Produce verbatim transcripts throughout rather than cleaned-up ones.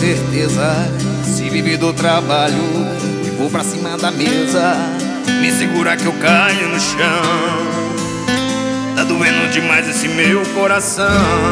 certeza. Se vive do trabalho e vou pra cima da mesa. Me segura que eu caio no chão. Tá doendo demais esse meu coração.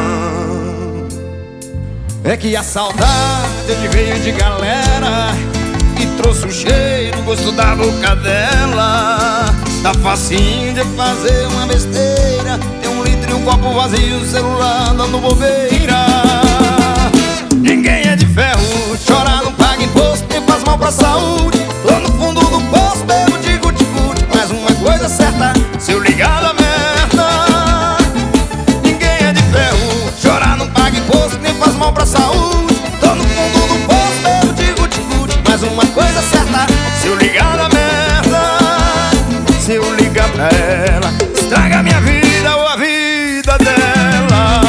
É que a saudade de veio de galera e trouxe o cheiro, o gosto da boca dela. Tá facinho de fazer uma besteira. Tem um litro e um copo vazio, celular dando bobeira. Ninguém é de ferro, chorar não paga imposto, nem faz mal pra saúde. Tô no fundo do poço, bebo de guti-guti. Mas uma coisa é certa, se eu ligar da merda. Ninguém é de ferro, chorar não paga imposto, nem faz mal pra saúde. Tô no fundo do poço, bebo de guti-guti. Mas uma coisa é certa, se eu ligar da merda. Se eu ligar pra ela, estraga minha vida ou a vida dela.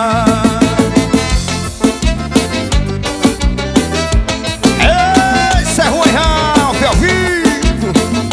Ei, isso é ruim, Ralph, ao vivo.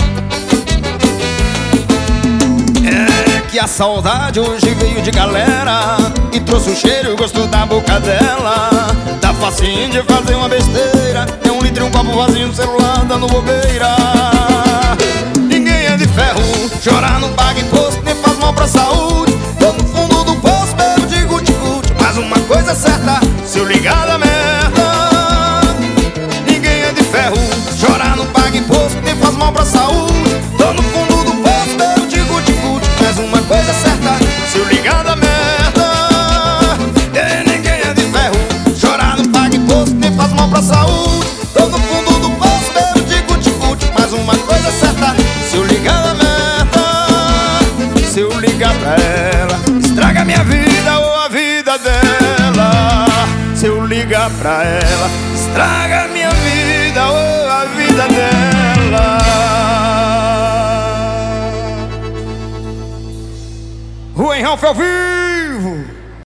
É que a saudade hoje veio de galera e trouxe o cheiro e o gosto da boca dela. Tá facinho de fazer uma besteira. Tem um litro e um copo vazio no celular dando bobeira. Ninguém é de ferro, chorar não paga imposto, nem faz mal pra saúde. Tô no fundo do poço, bebo de guti-guti. Mas uma coisa é certa, se eu ligar da merda. Ninguém é de ferro, chorar não paga imposto, nem faz mal pra saúde. Tô no fundo do poço, bebo de guti-guti. Mas uma coisa é certa, se eu ligar da merda. E ninguém é de ferro, chorar não paga imposto, nem faz mal pra saúde. Tô no fundo do poço, bebo de guti-guti. Mas uma coisa é certa, se eu ligar da merda. Se eu ligar pra ela, estraga minha vida ou a vida dela. Se eu ligar pra ela, estraga minha vida ou a vida dela. Rui Ralph ao vivo.